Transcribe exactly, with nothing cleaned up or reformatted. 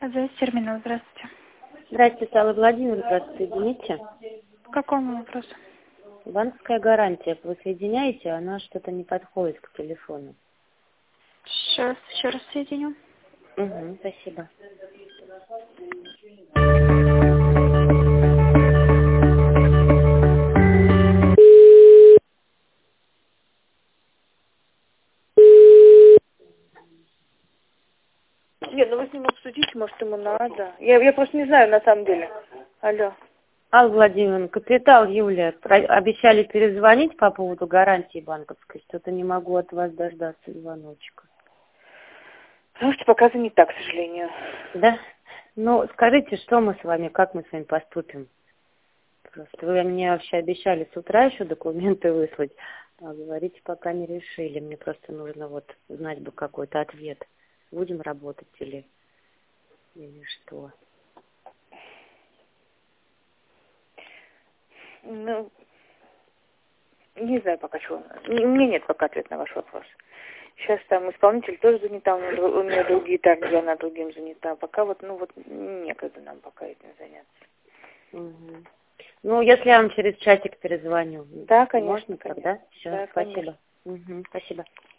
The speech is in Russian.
АЗС терминал, здравствуйте. Здравствуйте, Алла Владимировна, вас соедините. По какому вопросу? Банковская гарантия. Вы соединяете, а она что-то не подходит к телефону. Сейчас еще раз соединю. Угу, спасибо. Нет, ну вы с ним обсудите, может, ему надо. Я, я просто не знаю, на самом деле. Алло. Алла Владимировна, Капитал Юлия, про- обещали перезвонить по поводу гарантии банковской. Что-то не могу от вас дождаться звоночка. Потому что пока занята, к сожалению. Да? Ну, скажите, что мы с вами, как мы с вами поступим? Просто вы мне вообще обещали с утра еще документы выслать, а говорите, пока не решили. Мне просто нужно вот знать бы какой-то ответ. Будем работать или, или что? Ну, не знаю пока чего. У меня нет пока ответа на ваш вопрос. Сейчас там исполнитель тоже занята, у нее, у нее другие таргеты, она другим занята. Пока вот, ну вот, некогда нам пока этим заняться. Угу. Ну, если я вам через чатик перезвоню. Да, конечно. Можно конечно. тогда? Все, Да, спасибо. конечно. Угу, спасибо.